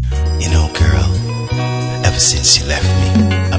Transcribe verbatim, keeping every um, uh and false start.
You know, girl, ever since you left me,